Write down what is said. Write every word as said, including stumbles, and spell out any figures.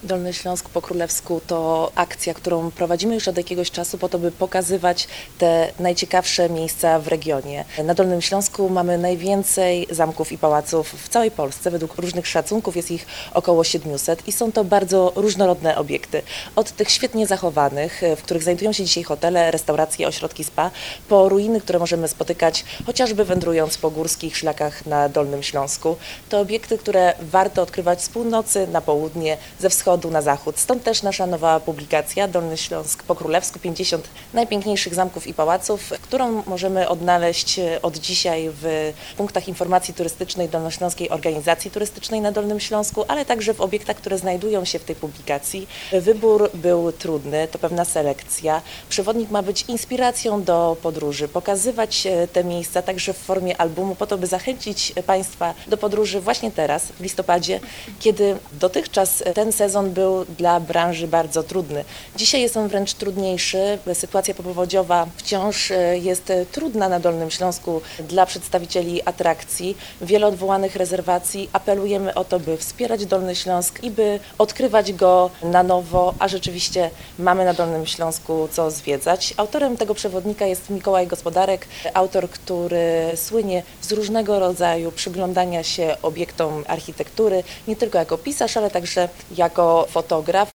Dolny Śląsk po królewsku to akcja, którą prowadzimy już od jakiegoś czasu po to, by pokazywać te najciekawsze miejsca w regionie. Na Dolnym Śląsku mamy najwięcej zamków i pałaców w całej Polsce. Według różnych szacunków jest ich około siedmiuset i są to bardzo różnorodne obiekty. Od tych świetnie zachowanych, w których znajdują się dzisiaj hotele, restauracje, ośrodki spa, po ruiny, które możemy spotykać chociażby wędrując po górskich szlakach na Dolnym Śląsku. To obiekty, które warto odkrywać z północy na południe, ze wschodu na zachód. Stąd też nasza nowa publikacja Dolny Śląsk po królewsku, pięćdziesiąt najpiękniejszych zamków i pałaców, którą możemy odnaleźć od dzisiaj w punktach informacji turystycznej Dolnośląskiej Organizacji Turystycznej na Dolnym Śląsku, ale także w obiektach, które znajdują się w tej publikacji. Wybór był trudny, to pewna selekcja. Przewodnik ma być inspiracją do podróży, pokazywać te miejsca także w formie albumu po to, by zachęcić Państwa do podróży właśnie teraz, w listopadzie, kiedy dotychczas ten sezon był dla branży bardzo trudny. Dzisiaj jest on wręcz trudniejszy. Sytuacja popowodziowa wciąż jest trudna na Dolnym Śląsku dla przedstawicieli atrakcji. Wiele odwołanych rezerwacji. Apelujemy o to, by wspierać Dolny Śląsk i by odkrywać go na nowo, a rzeczywiście mamy na Dolnym Śląsku co zwiedzać. Autorem tego przewodnika jest Mikołaj Gospodarek, autor, który słynie z różnego rodzaju przyglądania się obiektom architektury, nie tylko jako pisarz, ale także jako fotograf.